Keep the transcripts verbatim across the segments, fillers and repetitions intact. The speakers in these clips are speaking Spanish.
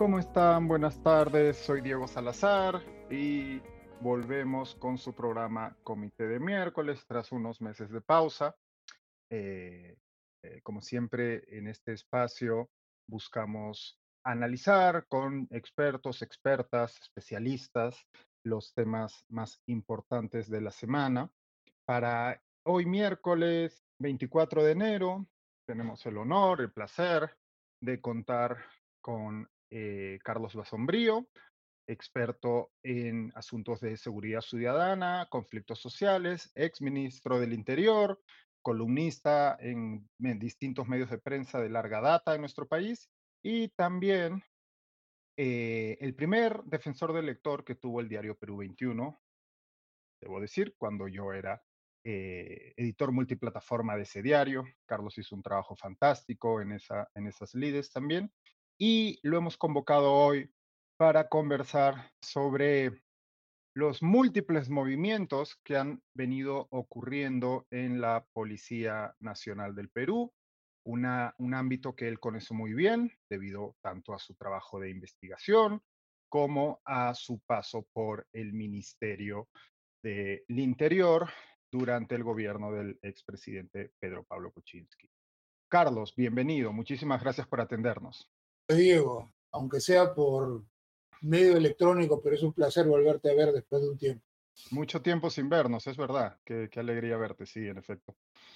¿Cómo están? Buenas tardes, soy Diego Salazar y volvemos con su programa Comité de Miércoles tras unos meses de pausa. Eh, eh, como siempre, en este espacio buscamos analizar con expertos, expertas, especialistas los temas más importantes de la semana. Para hoy miércoles veinticuatro de enero tenemos el honor, el placer de contar con eh, Carlos Basombrío, experto en asuntos de seguridad ciudadana, conflictos sociales, exministro del Interior, columnista en, en distintos medios de prensa de larga data en nuestro país y también eh, el primer defensor del lector que tuvo el diario Perú veintiuno, debo decir, cuando yo era eh, editor multiplataforma de ese diario. Carlos hizo un trabajo fantástico en, esa, en esas lides también. Y lo hemos convocado hoy para conversar sobre los múltiples movimientos que han venido ocurriendo en la Policía Nacional del Perú, una, un ámbito que él conoce muy bien debido tanto a su trabajo de investigación como a su paso por el Ministerio del Interior durante el gobierno del expresidente Pedro Pablo Kuczynski. Carlos, bienvenido. Muchísimas gracias por atendernos. Diego, aunque sea por medio electrónico, pero es un placer volverte a ver después de un tiempo. Mucho tiempo sin vernos, es verdad. Qué, qué alegría verte, sí, en efecto.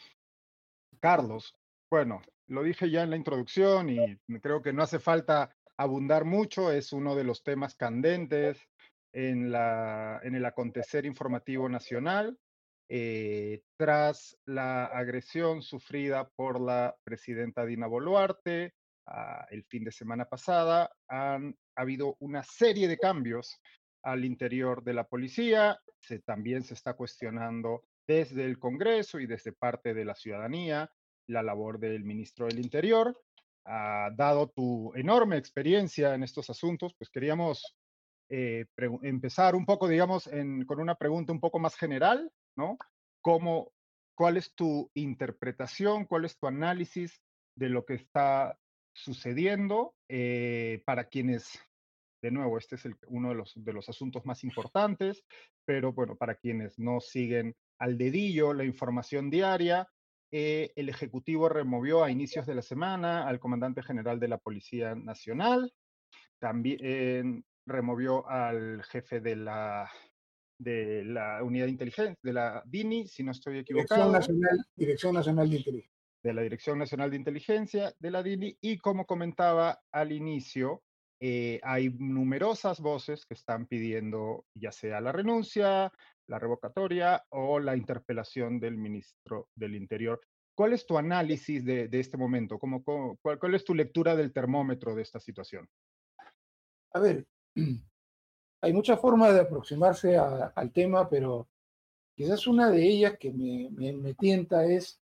Carlos, bueno, lo dije ya en la introducción y creo que no hace falta abundar mucho, es uno de los temas candentes en, la, en el acontecer informativo nacional. Eh, tras la agresión sufrida por la presidenta Dina Boluarte ah, el fin de semana pasada, han habido una serie de cambios al interior de la policía. Se, también se está cuestionando desde el Congreso y desde parte de la ciudadanía la labor del ministro del Interior. Ah, dado tu enorme experiencia en estos asuntos, pues queríamos eh, empezar un poco, digamos, en, con una pregunta un poco más general, ¿no? ¿Cómo, ¿Cuál es tu interpretación, cuál es tu análisis de lo que está sucediendo eh, para quienes, de nuevo, este es el, uno de los, de los asuntos más importantes, pero bueno, para quienes no siguen al dedillo la información diaria, eh, el Ejecutivo removió a inicios de la semana al comandante general de la Policía Nacional, también eh, removió al jefe de la, de la unidad de inteligencia, de la DINI, si no estoy Dirección equivocado, Nacional, Dirección Nacional de Inteligencia. de la Dirección Nacional de Inteligencia, de la DINI, y como comentaba al inicio, eh, hay numerosas voces que están pidiendo ya sea la renuncia, la revocatoria o la interpelación del ministro del Interior. ¿Cuál es tu análisis de, de este momento? ¿Cómo, cómo, cuál, ¿Cuál es tu lectura del termómetro de esta situación? A ver, hay muchas formas de aproximarse a, al tema, pero quizás una de ellas que me, me, me tienta es,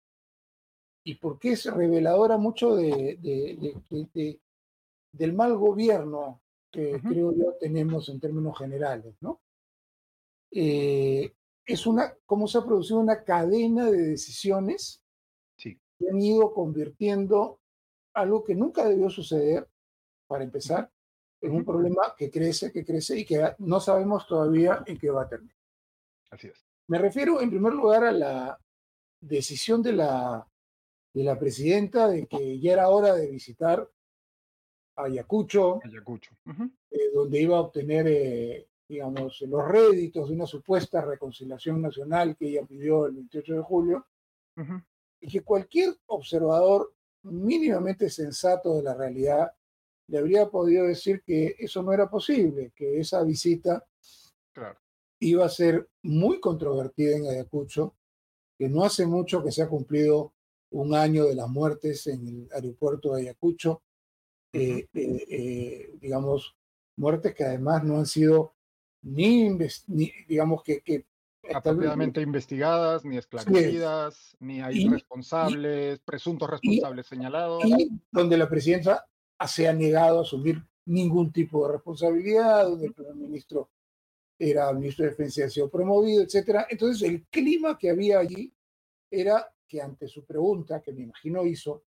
y porque es reveladora mucho de, de, de, de, del mal gobierno que Uh-huh. creo yo tenemos en términos generales, ¿no? Eh, es una, cómo se ha producido una cadena de decisiones Sí. que han ido convirtiendo algo que nunca debió suceder, para empezar, Uh-huh. en un problema que crece, que crece y que no sabemos todavía en qué va a terminar. Así es. Me refiero, en primer lugar, a la decisión de la, de la presidenta de que ya era hora de visitar Ayacucho, Ayacucho. Uh-huh. eh, donde iba a obtener, eh, digamos, los réditos de una supuesta reconciliación nacional que ella pidió el veintiocho de julio, Uh-huh. y que cualquier observador mínimamente sensato de la realidad le habría podido decir que eso no era posible, que esa visita Claro. iba a ser muy controvertida en Ayacucho, que no hace mucho que se ha cumplido un año de las muertes en el aeropuerto de Ayacucho, Uh-huh. eh, eh, eh, digamos, muertes que además no han sido ni, ni digamos, que, que apropiadamente investigadas, ni esclarecidas, sí, ni hay y, responsables, y, presuntos y, responsables señalados. Y donde la presidenta se ha negado a asumir ningún tipo de responsabilidad, donde el primer ministro era ministro de Defensa y ha sido promovido, etcétera. Entonces, el clima que había allí era que ante su pregunta, que me imagino hizo,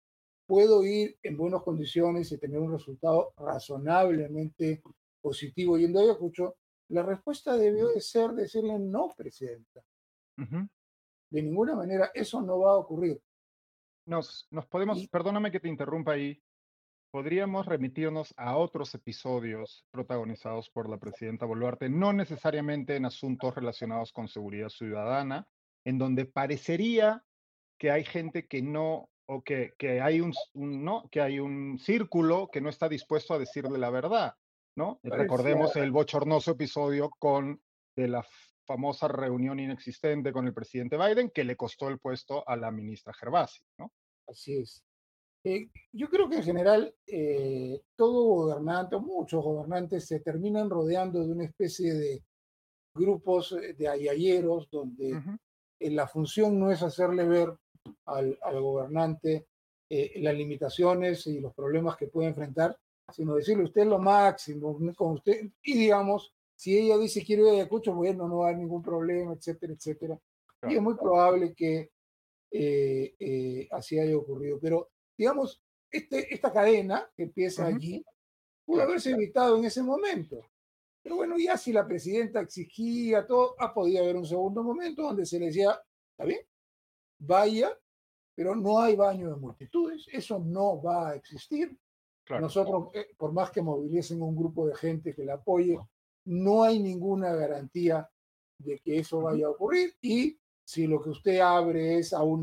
puedo ir en buenas condiciones y tener un resultado razonablemente positivo yendo a Ayacucho, la respuesta debió de ser decirle no, presidenta. Ujú. De ninguna manera eso no va a ocurrir. Nos, nos podemos, Y perdóname que te interrumpa ahí, podríamos remitirnos a otros episodios protagonizados por la presidenta Boluarte, no necesariamente en asuntos relacionados con seguridad ciudadana, en donde parecería que hay gente que no, o que, que hay un, un- ¿no? que hay un círculo que no está dispuesto a decirle la verdad, ¿no? parecía, Recordemos el bochornoso episodio con de la famosa reunión inexistente con el presidente Biden que le costó el puesto a la ministra Gervasi, ¿no? así es. Eh, yo creo que en general eh, todo gobernante, o muchos gobernantes, se terminan rodeando de una especie de grupos eh, de ayayeros donde Ujú, eh, la función no es hacerle ver al, al gobernante eh, las limitaciones y los problemas que puede enfrentar, sino decirle usted es lo máximo con usted y digamos, si ella dice quiero ir a Ayacucho, bueno, no va a haber ningún problema, etcétera, etcétera. Y es claro. muy probable que eh, eh, así haya ocurrido. Pero digamos, este, esta cadena que empieza Ujú, allí pudo claro. haberse evitado en ese momento. Pero bueno, ya si la presidenta exigía todo, ha podido haber un segundo momento donde se le decía, está bien, vaya, pero no hay baño de multitudes, eso no va a existir. Claro. Nosotros, eh, por más que movilicen un grupo de gente que la apoye, no hay ninguna garantía de que eso Ujú, vaya a ocurrir. Y si lo que usted abre es a un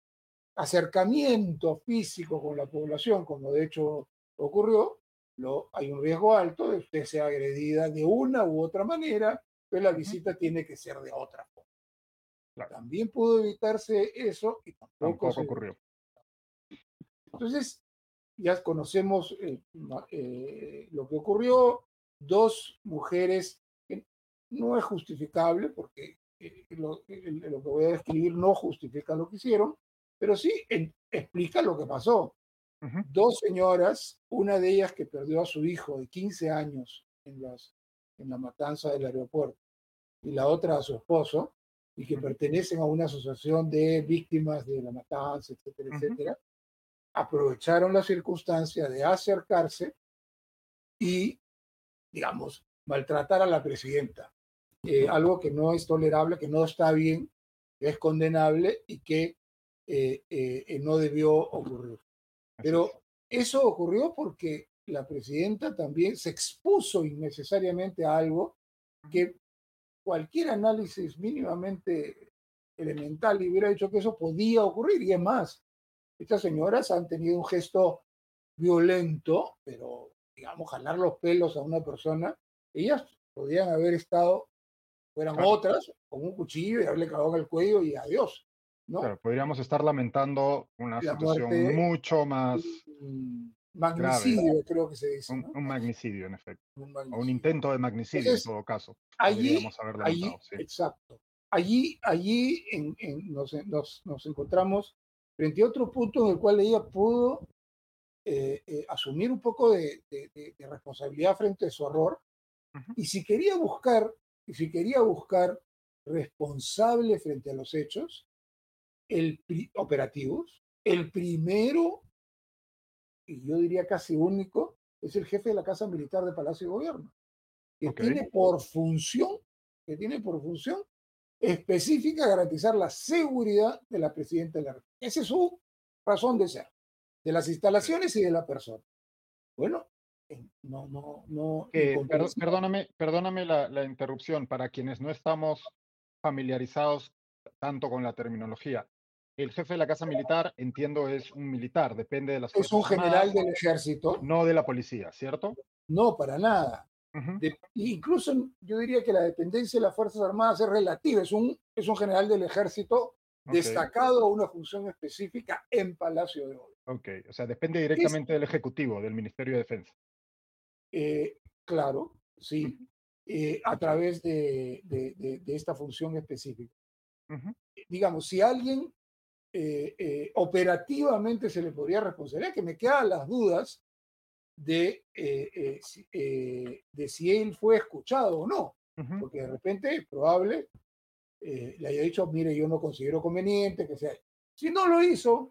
acercamiento físico con la población, como de hecho ocurrió, lo, hay un riesgo alto de que usted sea agredida de una u otra manera, pero la ujú, visita tiene que ser de otra forma. claro. También pudo evitarse eso y tampoco Tampoco se... ocurrió. Entonces, ya conocemos eh, eh, lo que ocurrió, dos mujeres, que no es justificable porque eh, lo, lo, que voy a describir no justifica lo que hicieron, pero sí en, explica lo que pasó. Ujú, Dos señoras, una de ellas que perdió a su hijo de quince años en, las, en la matanza del aeropuerto y la otra a su esposo, y que ujú, pertenecen a una asociación de víctimas de la matanza, etcétera, ujú, etcétera, aprovecharon la circunstancia de acercarse y, digamos, maltratar a la presidenta. Eh, algo que no es tolerable, que no está bien, que es condenable y que eh, eh, no debió ocurrir. así es. Pero eso ocurrió porque la presidenta también se expuso innecesariamente a algo Ujú, que cualquier análisis mínimamente elemental hubiera dicho que eso podía ocurrir. Y es más, estas señoras han tenido un gesto violento, pero digamos, jalar los pelos a una persona, ellas podían haber estado, fueran claro. otras, con un cuchillo y haberle clavado en el cuello y adiós, ¿no? Claro, podríamos estar lamentando una La situación muerte, mucho más un grave, magnicidio, creo que se dice, un, ¿no? un magnicidio en efecto, Un o un magnicidio. intento de magnicidio en Entonces, todo caso, allí, podríamos haber lamentado, allí, sí. exacto, allí, allí en, en, nos, nos, nos, encontramos frente a otro punto en el cual ella pudo eh, eh, asumir un poco de, de, de, de responsabilidad frente a su error. Ujú, Y si quería buscar, y si quería buscar responsable frente a los hechos, el operativos, el primero, y yo diría casi único, es el jefe de la Casa Militar de Palacio de Gobierno, que ok, tiene por función, que tiene por función específica garantizar la seguridad de la presidenta de la República. Esa es su razón de ser, de las ok. instalaciones y de la persona. Bueno, no, no, no, en Que, per- contraste, perdóname, perdóname la, la interrupción, para quienes no estamos familiarizados tanto con la terminología. El jefe de la Casa Militar, entiendo, es un militar, depende de las es un Fuerzas general Armadas, del ejército. no de la policía, ¿cierto? No, para nada. Ujú, De, incluso yo diría que la dependencia de las Fuerzas Armadas es relativa. Es un, es un general del ejército ok, destacado a una función específica en Palacio de Gobierno. ok. O sea, depende Es, directamente del Ejecutivo, del Ministerio de Defensa. eh, claro, sí, Ujú, eh, a ok, través de, de, de, de, esta función específica. ujú, Digamos, si alguien eh, eh, operativamente se le podría responsabilizar, que me quedan las dudas de, eh, eh, si, eh, de si él fue escuchado o no, ujú, porque de repente es probable eh, le haya dicho, mire, yo no considero conveniente que sea. Si no lo hizo,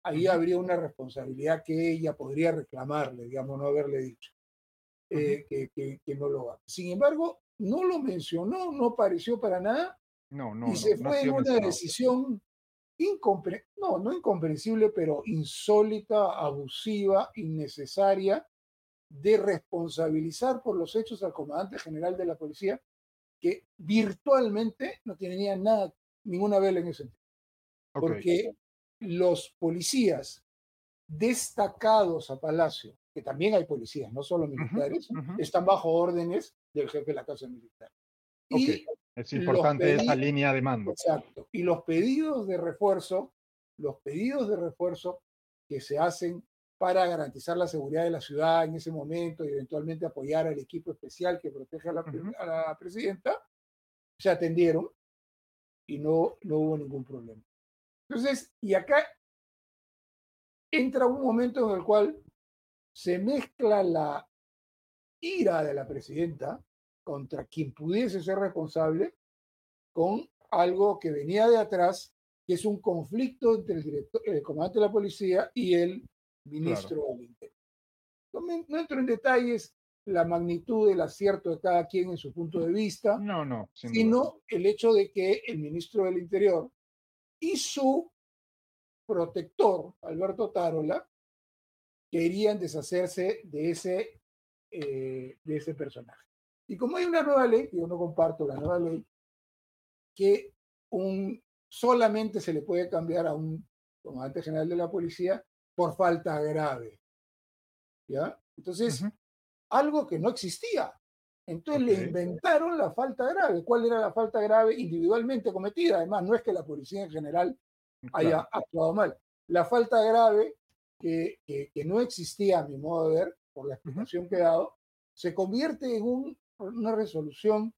ahí Ujú, habría una responsabilidad que ella podría reclamarle, digamos, no haberle dicho ujú. eh, que, que, que no lo haga. Sin embargo, no lo mencionó, no pareció para nada No, y no, no, se no ha fue en sido una mencionado. decisión incompre no, no incomprensible, pero insólita, abusiva, innecesaria, de responsabilizar por los hechos al comandante general de la policía, que virtualmente no tenía nada, ninguna vela en ese sentido, Ok. porque los policías destacados a Palacio, que también hay policías, no solo Ujú, militares, ujú. están bajo órdenes del jefe de la Casa Militar. Ok. Y Es los importante esa pedidos, línea de mando. exacto, y los pedidos de refuerzo, los pedidos de refuerzo que se hacen para garantizar la seguridad de la ciudad en ese momento y eventualmente apoyar al equipo especial que protege a la, Ujú. a la presidenta, se atendieron y no, no hubo ningún problema. Entonces, y acá entra un momento en el cual se mezcla la ira de la presidenta contra quien pudiese ser responsable con algo que venía de atrás, que es un conflicto entre el, director, el comandante de la policía y el Claro. ministro del Interior. No, me, no entro en detalles la magnitud del acierto de cada quien en su punto de vista, No, no, sin duda. sino el hecho de que el ministro del Interior y su protector, Alberto Tarola, querían deshacerse de ese, eh, de ese personaje. Y como hay una nueva ley, yo no comparto la nueva ley, que un, solamente se le puede cambiar a un comandante general de la policía por falta grave, ¿ya? Entonces, Ujú. algo que no existía. Entonces le Ok. inventaron la falta grave. ¿Cuál era la falta grave individualmente cometida? Además, no es que la policía en general haya Claro. actuado mal. La falta grave que, que, que no existía, a mi modo de ver, por la Ujú. explicación que he dado, se convierte en un, una resolución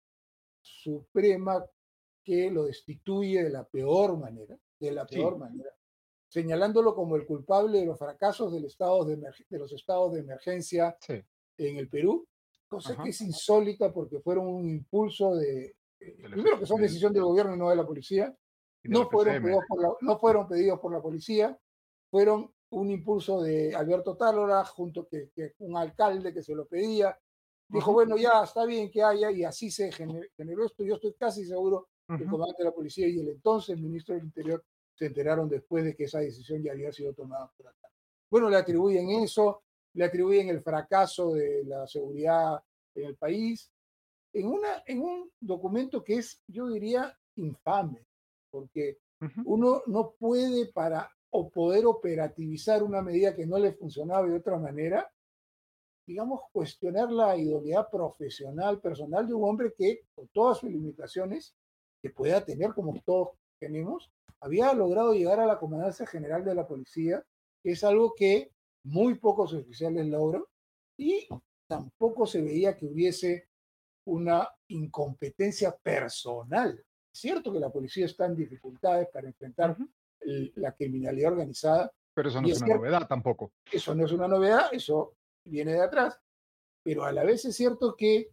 suprema que lo destituye de la peor manera, de la Sí. peor manera, señalándolo como el culpable de los fracasos del estado de, de los estados de emergencia Sí. en el Perú, cosa que Ajá. es insólita porque fueron un impulso de, eh, Del primero que son F del- decisión del gobierno y no de la policía, y de la no fueron P C M. pedidos por la, no fueron pedidos por la policía, fueron un impulso de Alberto Tálora junto que, que un alcalde que se lo pedía, dijo, Ujú, bueno, ya está bien que haya, y así se generó, generó esto. Yo estoy casi seguro que el ujú. comandante de la policía y el entonces ministro del Interior se enteraron después de que esa decisión ya había sido tomada por acá. Bueno, le atribuyen eso, le atribuyen el fracaso de la seguridad en el país, en, una, en un documento que es, yo diría, infame, porque Ujú. uno no puede para o poder operativizar una medida que no le funcionaba de otra manera, digamos, cuestionar la idoneidad profesional, personal de un hombre que, con todas sus limitaciones, que pueda tener como todos tenemos, había logrado llegar a la comandancia general de la policía, que es algo que muy pocos oficiales logran, y tampoco se veía que hubiese una incompetencia personal. Es cierto que la policía está en dificultades para enfrentar Ujú. el, la criminalidad organizada, Pero eso no y es es una cierto, novedad tampoco. eso no es una novedad, eso viene de atrás, pero a la vez es cierto que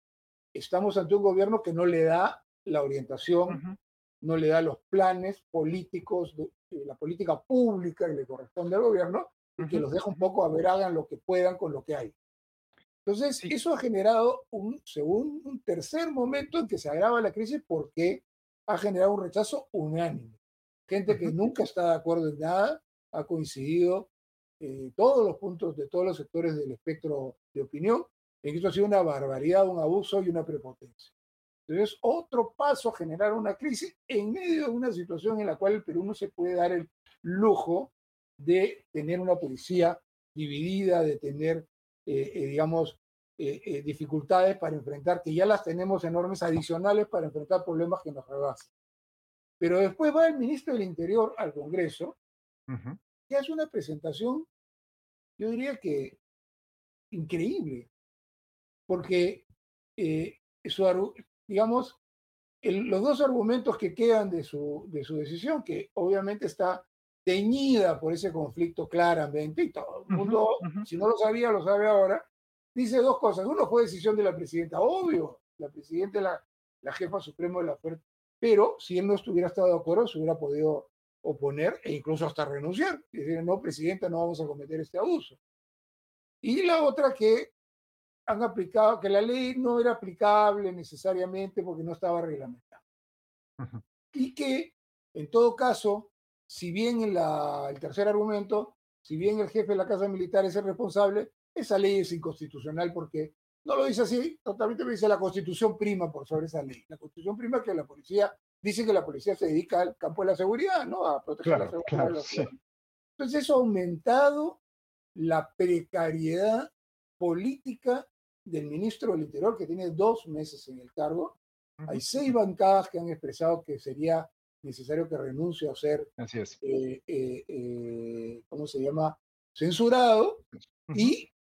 estamos ante un gobierno que no le da la orientación, Ujú, no le da los planes políticos, de, de la política pública que le corresponde al gobierno, y que ujú, los deja un ujú. poco a ver, hagan lo que puedan con lo que hay. Entonces, Sí. eso ha generado un, según un tercer momento en que se agrava la crisis porque ha generado un rechazo unánime. Gente que Ujú. nunca está de acuerdo en nada, ha coincidido eh, todos los puntos de todos los sectores del espectro de opinión, en que esto ha sido una barbaridad, un abuso y una prepotencia. Entonces, otro paso a generar una crisis en medio de una situación en la cual el Perú no se puede dar el lujo de tener una policía dividida, de tener, eh, eh, digamos, eh, eh, dificultades para enfrentar, que ya las tenemos enormes adicionales para enfrentar problemas que nos rebasan. Pero después va el ministro del Interior al Congreso Ujú. y hace una presentación, yo diría que increíble, porque, eh, su, digamos, el, los dos argumentos que quedan de su, de su decisión, que obviamente está teñida por ese conflicto claramente, y todo el Ujú, mundo, ujú. si no lo sabía, lo sabe ahora, dice dos cosas. Uno, fue decisión de la presidenta, obvio, la presidenta es la, la jefa suprema de la fuerza, pero si él no estuviera estado de acuerdo, se hubiera podido oponer e incluso hasta renunciar. Y decir, no, presidenta, no vamos a cometer este abuso. Y la otra que han aplicado, que la ley no era aplicable necesariamente porque no estaba reglamentada. Ujú. Y que, en todo caso, si bien en la, el tercer argumento, si bien el jefe de la Casa Militar es el responsable, esa ley es inconstitucional porque no lo dice así, totalmente lo dice la Constitución prima por sobre esa ley. La Constitución prima que la policía, dice que la policía se dedica al campo de la seguridad, ¿no? A proteger la Claro, seguridad de claro, los sí. ciudadanos. Entonces eso ha aumentado la precariedad política del ministro del Interior, que tiene dos meses en el cargo. Hay Ujú, seis ujú. bancadas que han expresado que sería necesario que renuncie a ser, Así es. eh, eh, eh, ¿cómo se llama?, censurado. Ujú. Y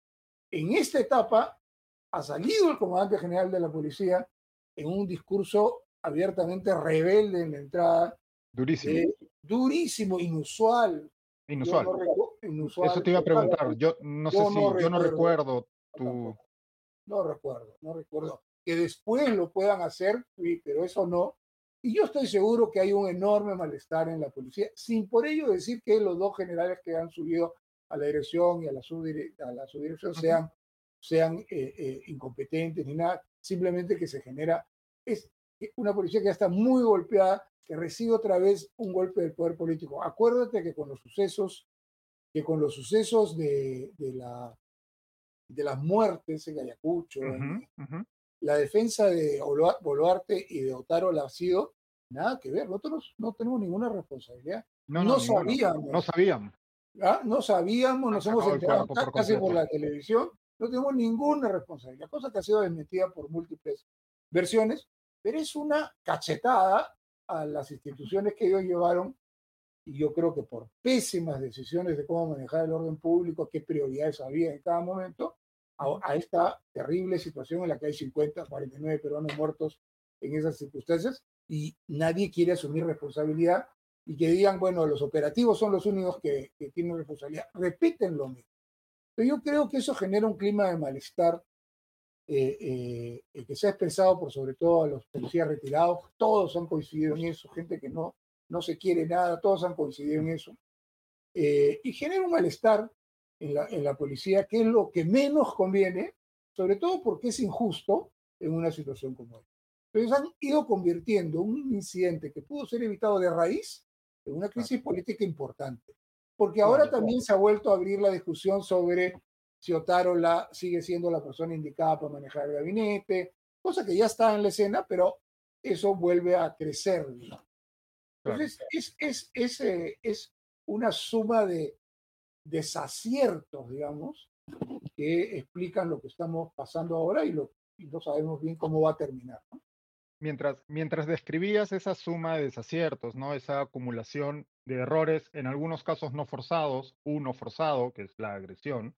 en esta etapa ha salido el comandante general de la policía en un discurso abiertamente rebelde en la entrada, Durísimo, de durísimo, inusual. Yo inusual. no recuerdo, Eso inusual, te iba a preguntar. totalmente. Yo no sé Yo no si, yo no recuerdo, recuerdo no, tu. tampoco, no recuerdo, no recuerdo. Que después lo puedan hacer, sí, pero eso no. Y yo estoy seguro que hay un enorme malestar en la policía, sin por ello decir que los dos generales que han subido a la dirección y a la, subdire a la subdirección Ujú. sean, sean eh, eh, incompetentes ni nada, simplemente que se genera, es una policía que ya está muy golpeada, que recibe otra vez un golpe del poder político. Acuérdate que con los sucesos, que con los sucesos de, de la de las muertes en Ayacucho, Ujú, en ujú. la defensa de Boluarte y de Otaro Lacido, nada que ver, nosotros no tenemos ninguna responsabilidad. No, no, No ninguno. No sabíamos, sabíamos. ¿ah? No sabíamos, Han nos hemos sacado el enterado cuerpo ca- por casi por completo. la televisión, no tenemos ninguna responsabilidad, cosa que ha sido desmentida por múltiples versiones, pero es una cachetada a las instituciones que ellos llevaron, y yo creo que por pésimas decisiones de cómo manejar el orden público, qué prioridades había en cada momento, a, Ujú. a esta terrible situación en la que hay cincuenta, cuarenta y nueve peruanos muertos en esas circunstancias y nadie quiere asumir responsabilidad y que digan, bueno, los operativos son los únicos que, que tienen responsabilidad. Repiten lo mismo. Pero yo creo que eso genera un clima de malestar eh, eh, que se ha expresado por sobre todo a los policías retirados. Todos han coincidido en eso, gente que no, no se quiere nada, todos han coincidido en eso. Eh, y genera un malestar en la, en la policía, que es lo que menos conviene, sobre todo porque es injusto en una situación como esta. Entonces han ido convirtiendo un incidente que pudo ser evitado de raíz en una Claro, crisis política importante. Porque ahora claro. también se ha vuelto a abrir la discusión sobre si Otaro la, sigue siendo la persona indicada para manejar el gabinete, cosa que ya está en la escena, pero eso vuelve a crecer, ¿no? Claro. Entonces, es, es, es, eh, es una suma de desaciertos, digamos, que explican lo que estamos pasando ahora y, lo, y no sabemos bien cómo va a terminar, ¿no? Mientras, mientras describías esa suma de desaciertos, ¿no? Esa acumulación de errores, en algunos casos no forzados, uno forzado, que es la agresión,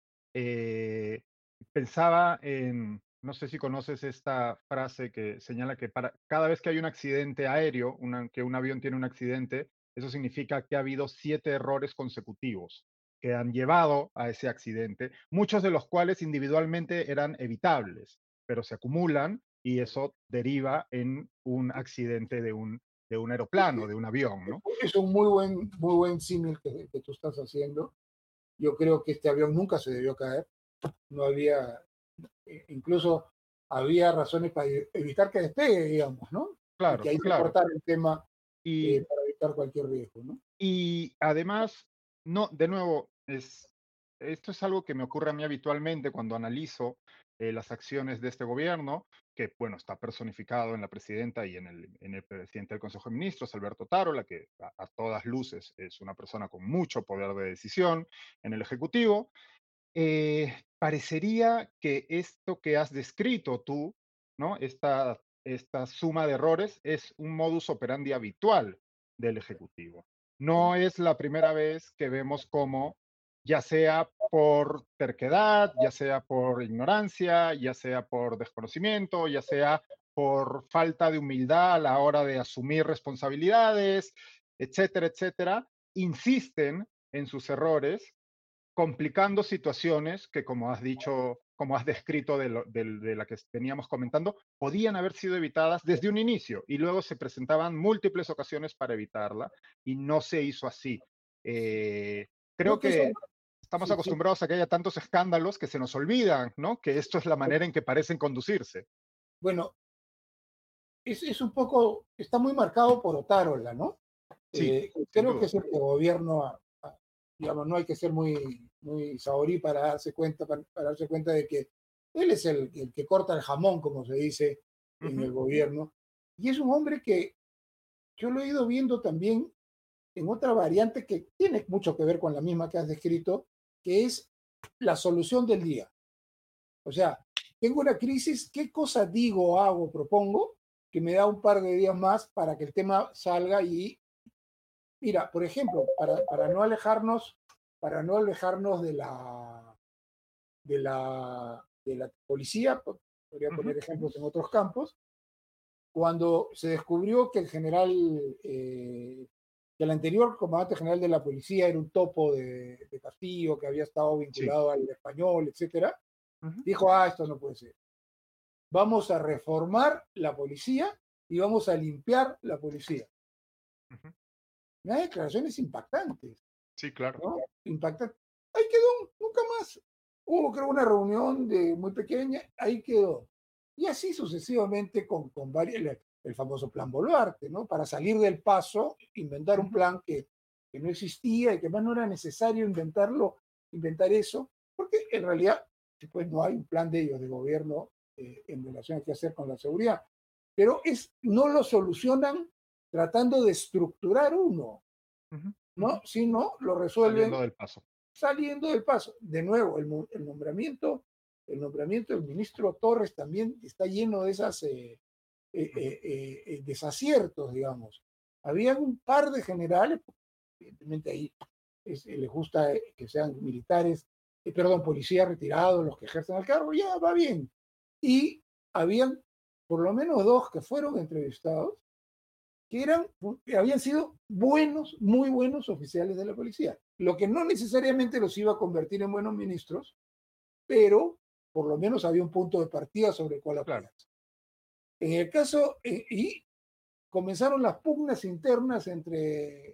eh, pensaba en, no sé si conoces esta frase que señala que para cada vez que hay un accidente aéreo, una- que un avión tiene un accidente, eso significa que ha habido siete errores consecutivos que han llevado a ese accidente, muchos de los cuales individualmente eran evitables, pero se acumulan y eso deriva en un accidente de un, de un aeroplano, de un avión, ¿no? Es un muy buen, muy buen símil que, que tú estás haciendo. Yo creo que este avión nunca se debió caer. No había, eh, incluso había razones para evitar que despegue, digamos, ¿no? Y que Claro, ahí se claro. cortara el tema Y eh, para evitar cualquier riesgo, ¿no? Y además, no, de nuevo, es, esto es algo que me ocurre a mí habitualmente cuando analizo eh, las acciones de este gobierno, que, bueno, está personificado en la presidenta y en el, en el presidente del Consejo de Ministros, Alberto Tarola, que a, a todas luces es una persona con mucho poder de decisión en el Ejecutivo. Eh, parecería que esto que has descrito tú, ¿no? Esta, esta suma de errores es un modus operandi habitual del Ejecutivo. No es la primera vez que vemos cómo, ya sea por terquedad, ya sea por ignorancia, ya sea por desconocimiento, ya sea por falta de humildad a la hora de asumir responsabilidades, etcétera, etcétera, insisten en sus errores complicando situaciones que, como has dicho como has descrito de, lo, de, de la que veníamos comentando, podían haber sido evitadas desde un inicio y luego se presentaban múltiples ocasiones para evitarla y no se hizo así. Eh, Creo creo que eso, que estamos sí, sí. acostumbrados a que haya tantos escándalos que se nos olvidan, ¿no? Que esto es la manera en que parecen conducirse. Bueno, es, es un poco, está muy marcado por Otárola, ¿no? Sí, Eh, sin creo que duda. es el que gobierno, a- a- digamos, no hay que ser muy, muy saborí para darse cuenta, para, para darse cuenta de que él es el, el que corta el jamón, como se dice en Ujú. el gobierno. Y es un hombre que yo lo he ido viendo también en otra variante que tiene mucho que ver con la misma que has descrito, que es la solución del día. O sea, tengo una crisis, ¿qué cosa digo, hago, propongo? Que me da un par de días más para que el tema salga y, mira, por ejemplo, para, para no alejarnos, para no alejarnos de la, de la, de la policía, podría Ujú. poner ejemplos en otros campos, cuando se descubrió que el general, eh, que el anterior comandante general de la policía era un topo de, de Castillo, que había estado Sí. vinculado al español, etcétera, Ujú. dijo, ah, esto no puede ser. Vamos a reformar la policía y vamos a limpiar la policía. Ujú. Unas declaraciones impactantes, Sí, claro. ¿no? Impactantes. Ahí quedó, nunca más. Hubo, creo, una reunión de muy pequeña, ahí quedó. Y así sucesivamente con, con varios, el, el famoso plan Boluarte, ¿no? Para salir del paso, inventar un Ujú. plan que, que no existía y que más no era necesario inventarlo, inventar eso, porque en realidad pues no hay un plan de ellos de gobierno eh, en relación a qué hacer con la seguridad. Pero es, no lo solucionan tratando de estructurar uno, Ujú. Ujú. ¿no? Sino lo resuelven Saliendo del paso. saliendo del paso. De nuevo, el, el nombramiento, el nombramiento del ministro Torres también está lleno de esas eh, eh, Ujú. eh, eh, desaciertos, digamos. Había un par de generales, evidentemente ahí es, les gusta que sean militares, eh, perdón, policías retirados, los que ejercen el cargo, ya va bien. Y habían por lo menos dos que fueron entrevistados que eran, que habían sido buenos, muy buenos oficiales de la policía, lo que no necesariamente los iba a convertir en buenos ministros, pero por lo menos había un punto de partida sobre el cual Claro. apoyarse. En el caso, eh, y comenzaron las pugnas internas entre,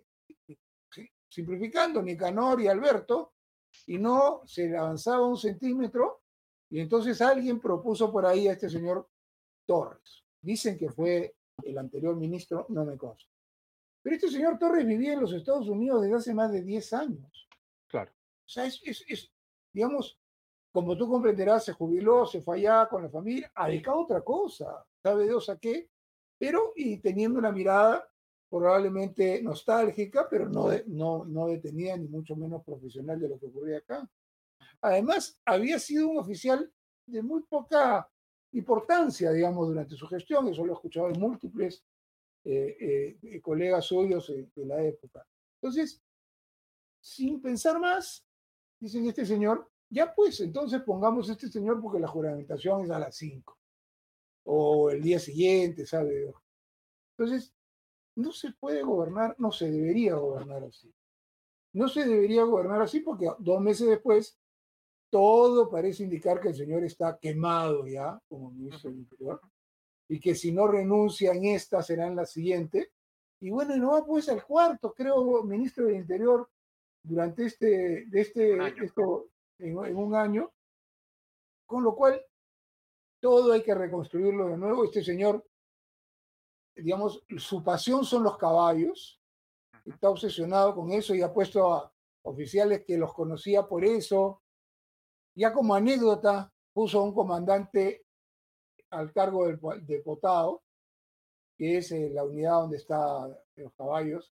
sí, simplificando, Nicanor y Alberto, y no se avanzaba un centímetro, y entonces alguien propuso por ahí a este señor Torres. Dicen que fue el anterior ministro, no me consta. Pero este señor Torres vivía en los Estados Unidos desde hace más de diez años. Claro. O sea, es, es, es digamos, como tú comprenderás, se jubiló, se fue allá con la familia, a dedicar a otra cosa, sabe Dios a qué, pero y teniendo una mirada probablemente nostálgica, pero no, de, no, no detenida ni mucho menos profesional de lo que ocurría acá. Además, había sido un oficial de muy poca importancia, digamos, durante su gestión, eso lo he escuchado en múltiples eh, eh, colegas suyos eh, de la época. Entonces, sin pensar más, dicen este señor, ya pues, entonces pongamos este señor porque la juramentación es a las cinco o el día siguiente, ¿sabe? Entonces, no se puede gobernar, no se debería gobernar así. No se debería gobernar así porque dos meses después todo parece indicar que el señor está quemado ya como ministro Ujú. del Interior y que si no renuncia en esta será en la siguiente. Y bueno, y no va pues al cuarto, creo, ministro del Interior durante este, de Un este, año. esto en, en un año, con lo cual todo hay que reconstruirlo de nuevo. Este señor, digamos, su pasión son los caballos, Ujú. está obsesionado con eso y ha puesto a oficiales que los conocía por eso. Ya como anécdota, puso a un comandante al cargo del, de Potao, que es eh, la unidad donde están los caballos,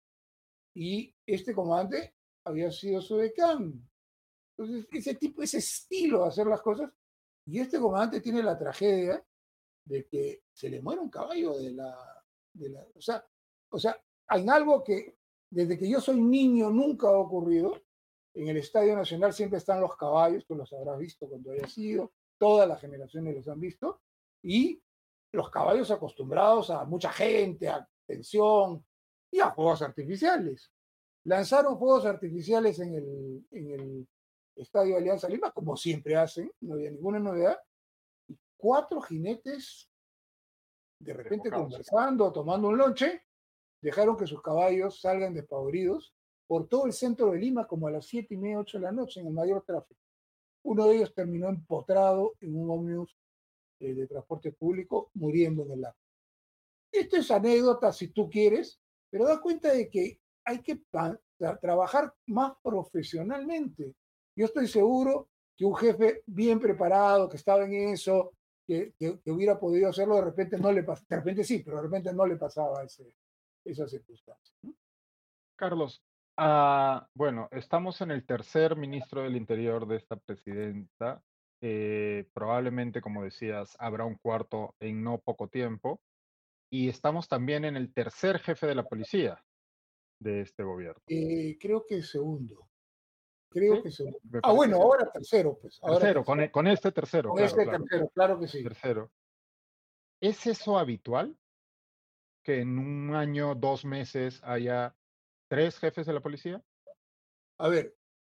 y este comandante había sido su decán. Entonces, ese tipo, ese estilo de hacer las cosas, y este comandante tiene la tragedia de que se le muere un caballo de la, de la o sea, o sea, en algo que desde que yo soy niño nunca ha ocurrido, en el Estadio Nacional siempre están los caballos, tú los habrás visto cuando hayas ido, todas las generaciones los han visto, y los caballos acostumbrados a mucha gente, a tensión y a fuegos artificiales. Lanzaron fuegos artificiales en el, en el Estadio Alianza Lima, como siempre hacen, no había ninguna novedad, y cuatro jinetes de repente Desbocados. conversando, tomando un lonche, dejaron que sus caballos salgan despavoridos por todo el centro de Lima como a las siete y media, ocho de la noche en el mayor tráfico. Uno de ellos terminó empotrado en un ómnibus eh, de transporte público, muriendo en el acto. Esto es anécdota si tú quieres, pero da cuenta de que hay que tra trabajar más profesionalmente. Yo estoy seguro que un jefe bien preparado, que estaba en eso, que, que, que hubiera podido hacerlo, de repente no le pasaba, de repente sí, pero de repente no le pasaba ese, esa circunstancia, ¿no? Carlos, ah, bueno, estamos en el tercer ministro del Interior de esta presidenta. Eh, probablemente, como decías, habrá un cuarto en no poco tiempo. Y estamos también en el tercer jefe de la policía de este gobierno. Eh, creo que segundo, creo ¿Sí? que segundo. Me Ah, parece bueno, que ahora tercero, pues, ahora tercero, con, tercero. e- con este tercero, Con claro, este claro, tercero, claro que sí. tercero. ¿Es eso habitual? Que en un año, dos meses haya tres jefes de la policía? A ver,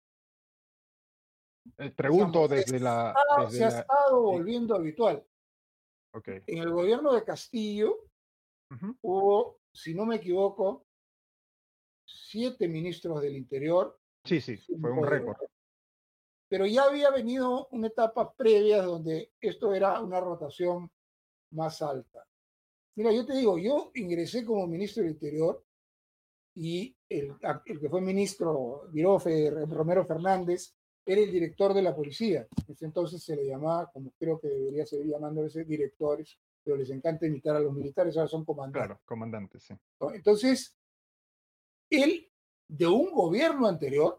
Eh, digamos, pregunto se, desde la, está, desde se ha la, estado sí, volviendo habitual. ok. En el gobierno de Castillo Ujú. hubo, si no me equivoco, siete ministros del Interior y Sí, sí, fue un cinco de récord. Gobierno. Pero ya había venido una etapa previa donde esto era una rotación más alta. Mira, yo te digo, yo ingresé como ministro del Interior y el, el que fue ministro, Virofe Romero Fernández, era el director de la policía. Desde entonces se le llamaba, como creo que debería seguir llamándose, directores, pero les encanta imitar a los militares, ahora son comandantes. Claro, comandante, sí. Entonces, él, de un gobierno anterior,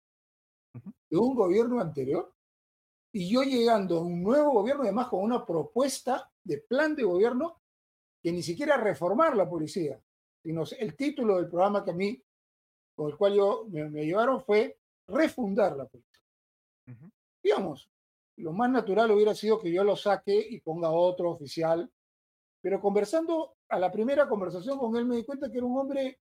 Ujú. de un gobierno anterior, y yo llegando a un nuevo gobierno, además con una propuesta de plan de gobierno que ni siquiera reformar la policía, sino el título del programa que a mí, con el cual yo me, me llevaron fue refundar la policía. Ujú. Digamos, lo más natural hubiera sido que yo lo saque y ponga otro oficial, pero conversando, a la primera conversación con él me di cuenta que era un hombre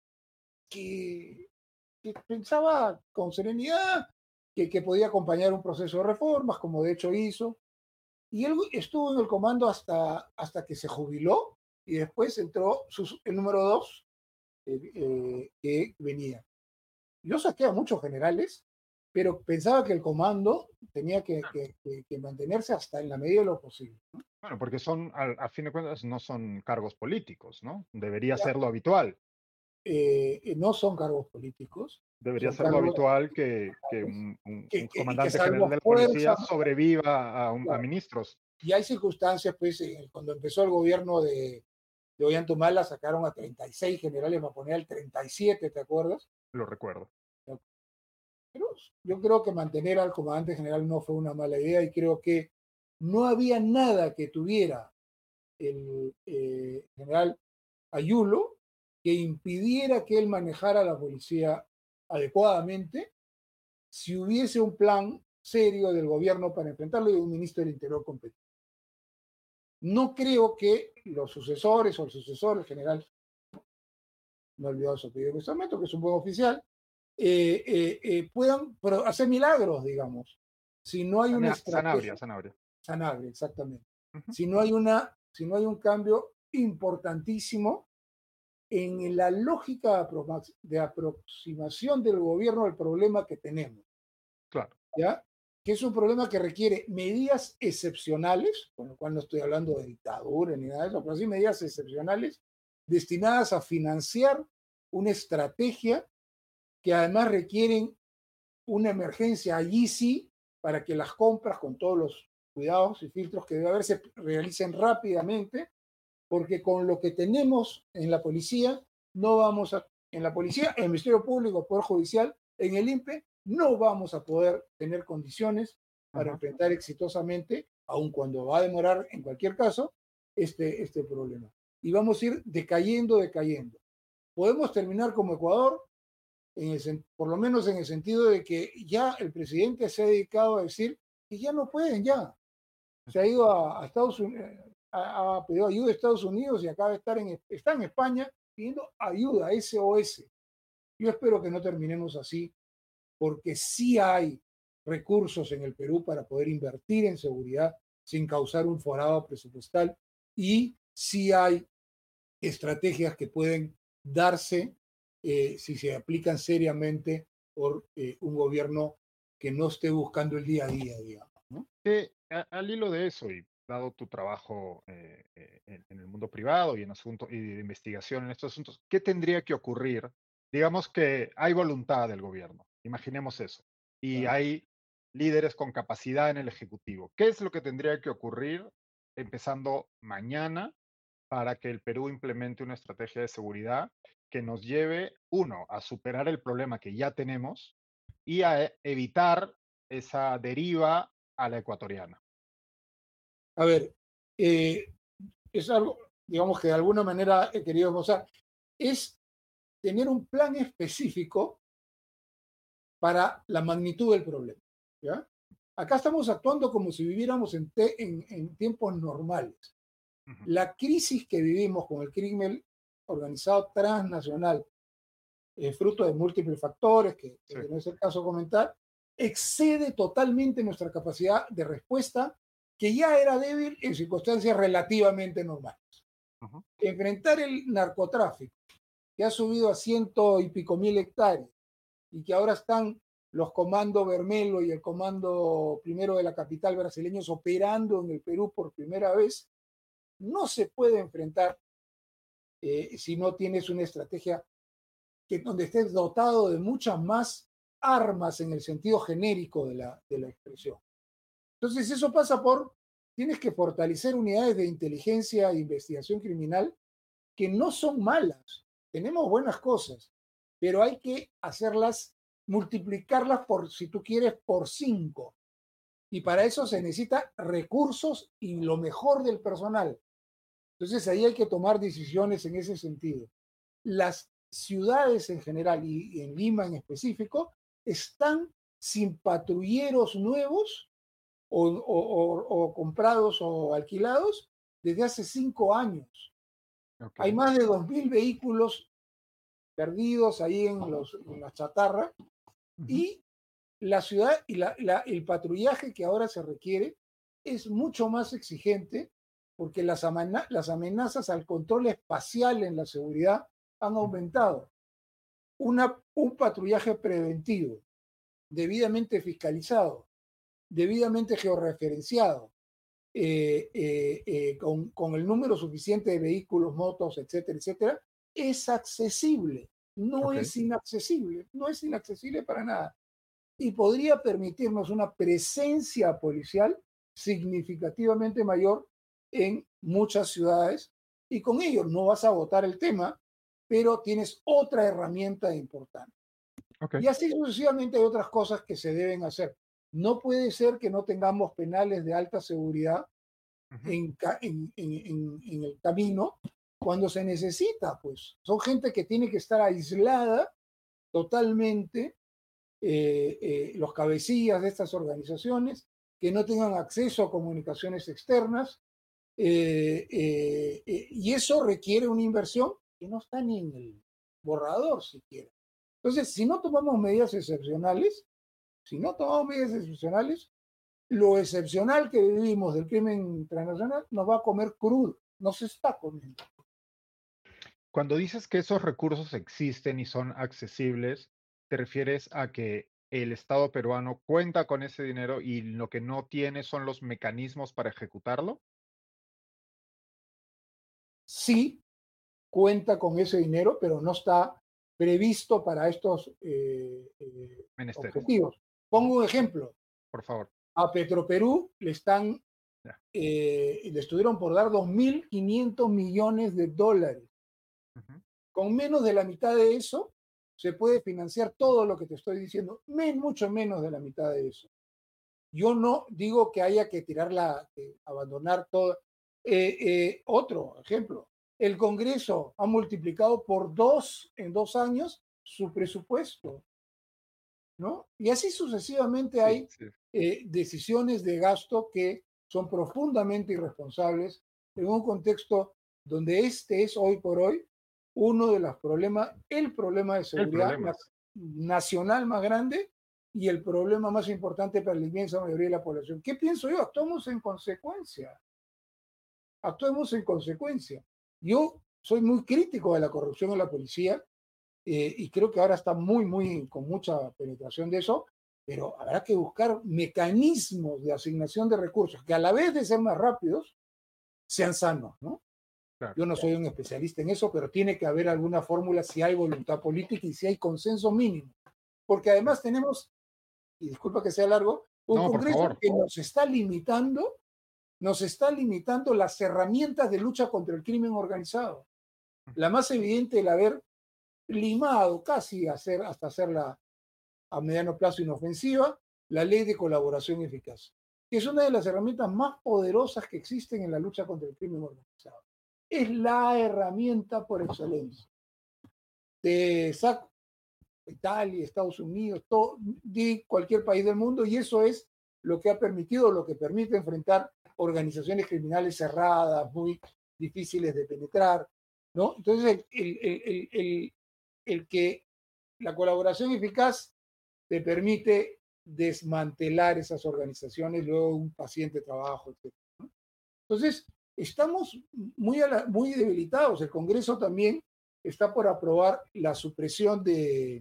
que, que pensaba con serenidad, que, que podía acompañar un proceso de reformas, como de hecho hizo, y él estuvo en el comando hasta, hasta que se jubiló y después entró su, el número dos eh, eh, que venía. Yo saqué a muchos generales, pero pensaba que el comando tenía que, que, que, que mantenerse hasta en la medida de lo posible, ¿no? Bueno, porque son, al- a, fin de cuentas, no son cargos políticos, ¿no? Debería Ya, ser lo habitual. eh, no son cargos políticos, Debería son ser lo cargos habitual que, que un, un- que, un que, y que comandante general salvo de la fuerza, policía sobreviva a, un- a claro, ministros. y hay circunstancias, pues, eh, cuando empezó el gobierno de, de Ollantumala sacaron a treinta y seis generales para poner al treinta y siete, ¿te acuerdas? Lo recuerdo. Pero yo creo que mantener al comandante general no fue una mala idea y creo que no había nada que tuviera el eh, general Ayulo que impidiera que él manejara la policía adecuadamente si hubiese un plan serio del gobierno para enfrentarlo y un ministro del Interior competente. No creo que los sucesores o el sucesor, el general, no he olvidado su apellido en este momento, que es un buen oficial, eh, eh, eh, puedan hacer milagros, digamos, si no hay una Sana- Sanabria, estrategia. Sanabria. Sanabria, exactamente. Ujú. Si no hay una, si no hay un cambio importantísimo en la lógica de aproximación del gobierno al problema que tenemos, Claro. ¿ya? Que es un problema que requiere medidas excepcionales, con lo cual no estoy hablando de dictadura ni nada de eso, pero sí medidas excepcionales destinadas a financiar una estrategia que además requieren una emergencia allí sí, para que las compras con todos los cuidados y filtros que debe haber se realicen rápidamente, porque con lo que tenemos en la policía, no vamos a, en la policía, en el Ministerio Público, el Poder Judicial, en el INPE, no vamos a poder tener condiciones para Ajá. enfrentar exitosamente, aun cuando va a demorar en cualquier caso, este, este problema. Y vamos a ir decayendo, decayendo. Podemos terminar como Ecuador, en el, por lo menos en el sentido de que ya el presidente se ha dedicado a decir que ya no pueden, ya. Se ha ido a, a Estados Unidos, ha, ha, pedido ayuda a Estados Unidos y acaba de estar en, está en España pidiendo ayuda, S O S. Yo espero que no terminemos así, porque sí hay recursos en el Perú para poder invertir en seguridad sin causar un forado presupuestal, y sí hay estrategias que pueden darse eh, si se aplican seriamente por eh, un gobierno que no esté buscando el día a día, digamos, ¿no? Que, a- al hilo de eso, y dado tu trabajo eh, eh, en, en el mundo privado y en asuntos y de investigación en estos asuntos, ¿qué tendría que ocurrir? Digamos que hay voluntad del gobierno, imaginemos eso, y Claro. hay líderes con capacidad en el Ejecutivo. ¿Qué es lo que tendría que ocurrir empezando mañana para que el Perú implemente una estrategia de seguridad que nos lleve, uno, a superar el problema que ya tenemos y a e- evitar esa deriva a la ecuatoriana? A ver, eh, es algo, digamos que de alguna manera he querido esbozar, es tener un plan específico para la magnitud del problema, ¿ya? Acá estamos actuando como si viviéramos en, te- en, en tiempos normales. Ujú. La crisis que vivimos con el crimen organizado transnacional, eh, fruto de múltiples factores, que, Sí. que no es el caso comentar, excede totalmente nuestra capacidad de respuesta, que ya era débil en circunstancias relativamente normales. Ujú. Enfrentar el narcotráfico, que ha subido a ciento y pico mil hectáreas, y que ahora están los comandos Bermelo y el comando primero de la capital brasileños operando en el Perú por primera vez, no se puede enfrentar eh, si no tienes una estrategia que donde estés dotado de muchas más armas en el sentido genérico de la, de la expresión. Entonces, eso pasa por, tienes que fortalecer unidades de inteligencia e investigación criminal que no son malas. Tenemos buenas cosas, pero hay que hacerlas, multiplicarlas por, si tú quieres, por cinco. Y para Ujú. eso se necesita recursos y lo mejor del personal. Entonces ahí hay que tomar decisiones en ese sentido. Las ciudades en general y en Lima en específico están sin patrulleros nuevos o, o, o, o comprados o alquilados desde hace cinco años. Ok. Hay más de dos mil vehículos perdidos ahí en, los, en la chatarra, Ujú. y la ciudad y la, la, el patrullaje que ahora se requiere es mucho más exigente porque las, amena las amenazas al control espacial en la seguridad han Ujú. aumentado. Una, un patrullaje preventivo, debidamente fiscalizado, debidamente georreferenciado, eh, eh, eh, con, con el número suficiente de vehículos, motos, etcétera, etcétera, es accesible, no Ok. es inaccesible, no es inaccesible para nada. Y podría permitirnos una presencia policial significativamente mayor en muchas ciudades, y con ello no vas a votar el tema, pero tienes otra herramienta importante. Ok. Y así sucesivamente hay otras cosas que se deben hacer. No puede ser que no tengamos penales de alta seguridad Ujú. en, en, en, en el camino cuando se necesita, pues. Son gente que tiene que estar aislada totalmente, eh, eh, los cabecillas de estas organizaciones, que no tengan acceso a comunicaciones externas, eh, eh, eh, y eso requiere una inversión que no está ni en el borrador siquiera. Entonces, si no tomamos medidas excepcionales, si no tomamos medidas excepcionales, lo excepcional que vivimos del crimen transnacional nos va a comer crudo, nos está comiendo. Cuando dices que esos recursos existen y son accesibles, ¿te refieres a que el Estado peruano cuenta con ese dinero y lo que no tiene son los mecanismos para ejecutarlo? Sí, cuenta con ese dinero, pero no está previsto para estos eh, eh, Menesteres. objetivos. Ujú. Pongo un ejemplo. Por favor. A Petroperú le están, Ya. eh, le estuvieron por dar dos mil quinientos millones de dólares. Ujú. Con menos de la mitad de eso se puede financiar todo lo que te estoy diciendo, men, mucho menos de la mitad de eso. Yo no digo que haya que tirarla, eh, abandonar todo. Eh, eh, otro ejemplo, el Congreso ha multiplicado por dos en dos años su presupuesto, ¿no? Y así sucesivamente Sí, hay sí. eh, decisiones de gasto que son profundamente irresponsables en un contexto donde este es hoy por hoy uno de los problemas, el problema de El seguridad problema. nacional más grande y el problema más importante para la inmensa mayoría de la población. ¿Qué pienso yo? Actuamos en consecuencia. Actuemos en consecuencia. Yo soy muy crítico de la corrupción en la policía eh, y creo que ahora está muy, muy, con mucha penetración de eso, pero habrá que buscar mecanismos de asignación de recursos que a la vez de ser más rápidos, sean sanos, ¿no? Claro. Yo no soy un especialista en eso, pero tiene que haber alguna fórmula si hay voluntad política y si hay consenso mínimo. Porque además tenemos, y disculpa que sea largo, un No, por Congreso favor. que nos está limitando, nos está limitando las herramientas de lucha contra el crimen organizado. La más evidente, el haber limado casi hacer, hasta hacerla a mediano plazo inofensiva, la ley de colaboración eficaz, que es una de las herramientas más poderosas que existen en la lucha contra el crimen organizado. Es la herramienta por excelencia. De saco Italia, Estados Unidos, todo, de cualquier país del mundo, y eso es lo que ha permitido, lo que permite enfrentar organizaciones criminales cerradas, muy difíciles de penetrar, ¿no? Entonces, el, el, el, el, el que la colaboración eficaz te permite desmantelar esas organizaciones, luego un paciente trabajo, etcétera, ¿no? Entonces, estamos muy, a la, muy debilitados. El Congreso también está por aprobar la supresión de,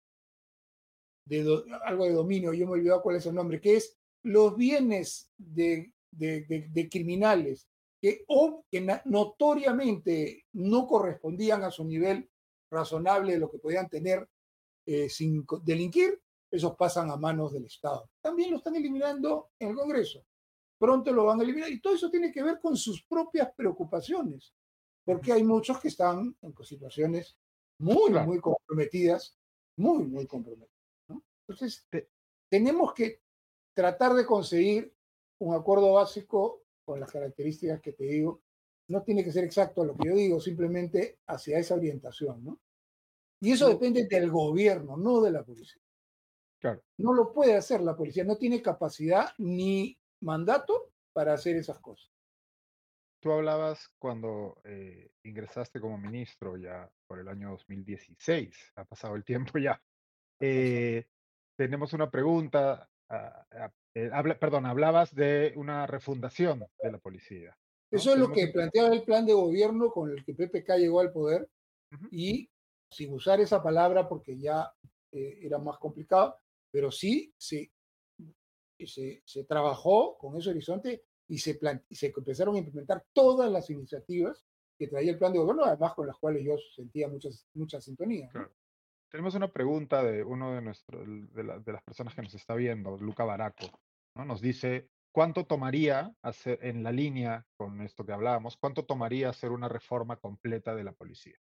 de do, algo de dominio, yo me he olvidado cuál es el nombre, que es los bienes de, de, de, de criminales que, o, que notoriamente no correspondían a su nivel razonable de lo que podían tener eh, sin delinquir, esos pasan a manos del Estado. También lo están eliminando en el Congreso. Pronto lo van a eliminar. Y todo eso tiene que ver con sus propias preocupaciones, porque hay muchos que están en situaciones muy, claro, muy comprometidas, muy, muy comprometidas, ¿no? Entonces, te, tenemos que tratar de conseguir un acuerdo básico con las características que te digo. No tiene que ser exacto a lo que yo digo, simplemente hacia esa orientación, ¿no? Y eso depende del gobierno, no de la policía. Claro. No lo puede hacer la policía, no tiene capacidad ni mandato para hacer esas cosas. Tú hablabas cuando eh, ingresaste como ministro ya por el año dos mil dieciséis, ha pasado el tiempo ya. Eh, tenemos una pregunta, uh, uh, eh, habla, perdón, hablabas de una refundación de la policía, ¿no? Eso es lo tenemos que un... planteaba el plan de gobierno con el que P P K llegó al poder, uh-huh, y sin usar esa palabra porque ya eh, era más complicado, pero sí se, se, se trabajó con ese horizonte y se, plan, y se empezaron a implementar todas las iniciativas que traía el plan de gobierno, además con las cuales yo sentía muchas, mucha sintonía, ¿no? Claro. Tenemos una pregunta de uno de, nuestro, de, la, de las personas que nos está viendo, Luca Baraco, ¿no? Nos dice, ¿cuánto tomaría hacer, en la línea con esto que hablábamos, cuánto tomaría hacer una reforma completa de la policía?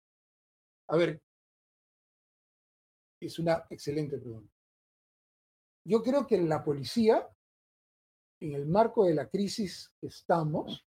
A ver, es una excelente pregunta. Yo creo que en la policía, en el marco de la crisis que estamos,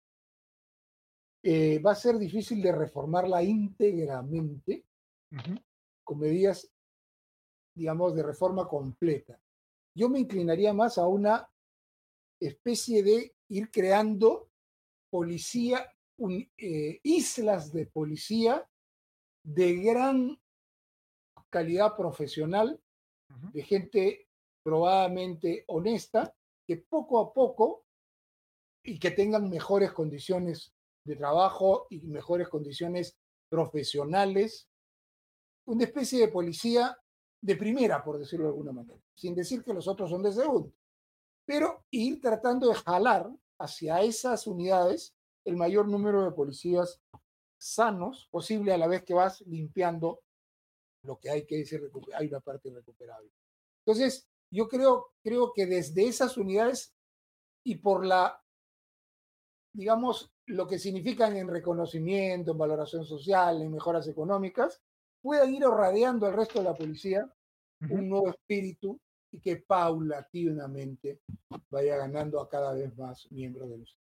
eh, va a ser difícil de reformarla íntegramente, uh-huh, con medidas, digamos, de reforma completa. Yo me inclinaría más a una especie de ir creando policía, un, eh, islas de policía de gran calidad profesional, uh-huh, de gente probadamente honesta, que poco a poco y que tengan mejores condiciones de trabajo y mejores condiciones profesionales, una especie de policía de primera, por decirlo de alguna manera, sin decir que los otros son de segunda, pero ir tratando de jalar hacia esas unidades el mayor número de policías sanos posible, a la vez que vas limpiando lo que hay que decir, hay una parte recuperable. Entonces, yo creo, creo que desde esas unidades y por la, digamos, lo que significan en reconocimiento, en valoración social, en mejoras económicas, puedan ir irradiando al resto de la policía uh-huh, un nuevo espíritu y que paulatinamente vaya ganando a cada vez más miembros de los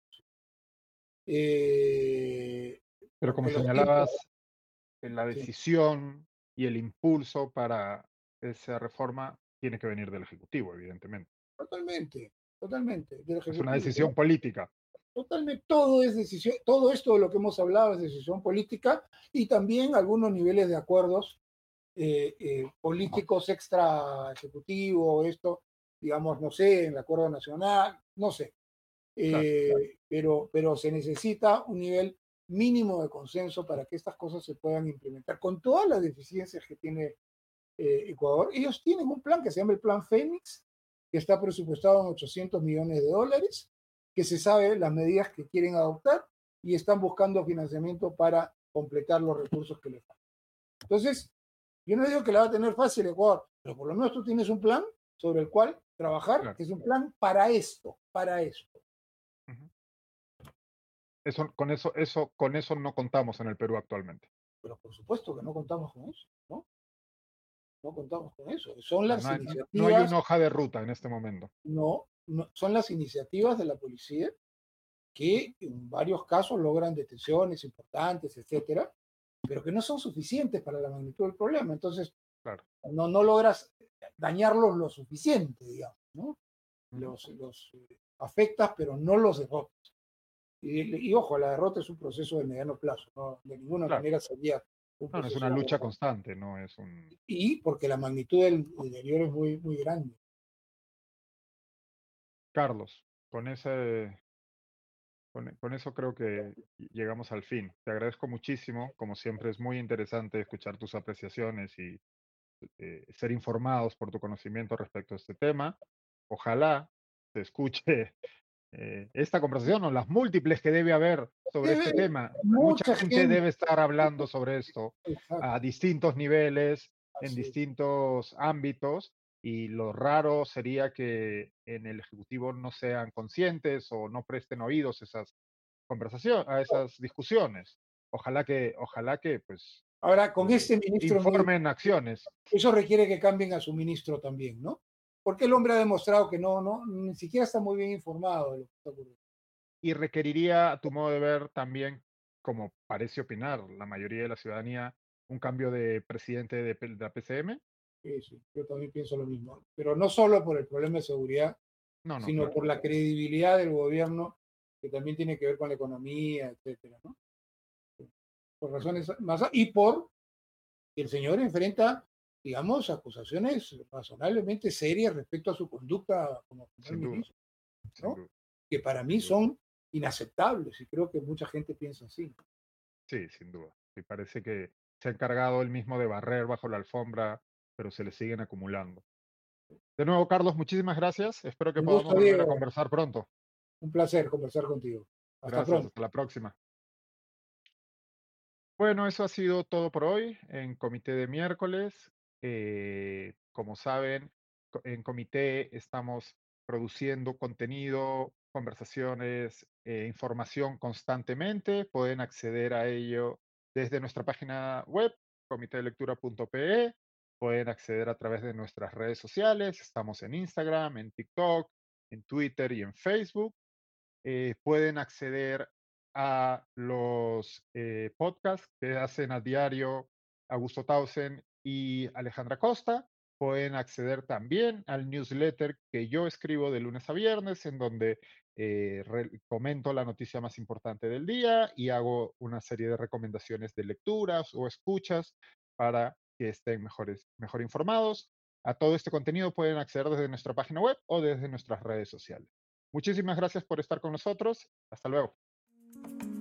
eh, Pero como señalabas, tiempos, la decisión sí, y el impulso para esa reforma tiene que venir del Ejecutivo, evidentemente. Totalmente, totalmente. Del es una decisión política. Totalmente, todo es decisión, todo esto de lo que hemos hablado es decisión política y también algunos niveles de acuerdos eh, eh, políticos extra ejecutivos, esto, digamos, no sé, en el acuerdo nacional, no sé. Claro, Eh, pero, pero se necesita un nivel mínimo de consenso para que estas cosas se puedan implementar con todas las deficiencias que tiene eh, Ecuador. Ellos tienen un plan que se llama el Plan Fénix, que está presupuestado en ochocientos millones de dólares, que se sabe las medidas que quieren adoptar y están buscando financiamiento para completar los recursos que les faltan. Entonces, yo no digo que la va a tener fácil Ecuador, pero por lo menos tú tienes un plan sobre el cual trabajar, claro. que es un plan para esto, para esto. Ujú. Eso, con eso, eso, con eso no contamos en el Perú actualmente. Pero por supuesto que no contamos con eso, ¿no? No contamos con eso. Son No, las no hay, no hay iniciativas, una hoja de ruta en este momento. no, no, son las iniciativas de la policía que en varios casos logran detenciones importantes, etcétera, pero que no son suficientes para la magnitud del problema. Entonces, Claro. no, no logras dañarlos lo suficiente, digamos, ¿no? Ujú. Los, los eh, afectas, pero no los derrotas. Y, y, ojo, la derrota es un proceso de mediano plazo, ¿no? De ninguna Claro. manera sería un No, no es proceso una de lucha derrota. constante, no es un... Y porque la magnitud del, del deterioro es muy, muy grande. Carlos, con ese, con, con eso creo que llegamos al fin. Te agradezco muchísimo. Como siempre, es muy interesante escuchar tus apreciaciones y eh, ser informados por tu conocimiento respecto a este tema. Ojalá se escuche eh, esta conversación o las múltiples que debe haber sobre Debe, este tema. Mucha mucha gente gente, debe estar hablando sobre esto a exacto, distintos niveles, en así es. distintos ámbitos, y lo raro sería que en el Ejecutivo no sean conscientes o no presten oídos a esas conversaciones, a esas discusiones. Ojalá que, ojalá que pues Ahora, con eh, este ministro nuevo, informen acciones. eso requiere que cambien a su ministro también, ¿no? Porque el hombre ha demostrado que no, no, ni siquiera está muy bien informado de lo que está ocurriendo. Y requeriría, a tu modo de ver, también, como parece opinar la mayoría de la ciudadanía, un cambio de presidente de, P- de la P C M. Sí, sí, yo también pienso lo mismo. Pero no solo por el problema de seguridad, No, no, sino claro, por la credibilidad del gobierno, que también tiene que ver con la economía, etcétera, ¿no? Por razones más, y por que el señor enfrenta, digamos, acusaciones razonablemente serias respecto a su conducta como primer sin duda, ministro, sin ¿no? duda, Que para mí sin duda. son inaceptables y creo que mucha gente piensa así. Sí, sin duda. Y parece que se ha encargado él mismo de barrer bajo la alfombra, pero se le siguen acumulando. De nuevo, Carlos, muchísimas gracias. Espero que Un podamos gusto, volver a Diego. conversar pronto. Un placer conversar contigo. Hasta Gracias, pronto. hasta la próxima. Bueno, eso ha sido todo por hoy en Comité de Miércoles. Eh, como saben, co- en Comité estamos produciendo contenido, conversaciones, eh, información constantemente. Pueden acceder a ello desde nuestra página web, comitedelectura punto pe. Pueden acceder a través de nuestras redes sociales. Estamos en Instagram, en TikTok, en Twitter y en Facebook. Eh, pueden acceder a los eh, podcasts que hacen a diario Augusto Tausen y Alejandra Costa. Pueden acceder también al newsletter que yo escribo de lunes a viernes, en donde eh, re- comento la noticia más importante del día y hago una serie de recomendaciones de lecturas o escuchas para que estén mejores, mejor informados. A todo este contenido pueden acceder desde nuestra página web o desde nuestras redes sociales. Muchísimas gracias por estar con nosotros. Hasta luego.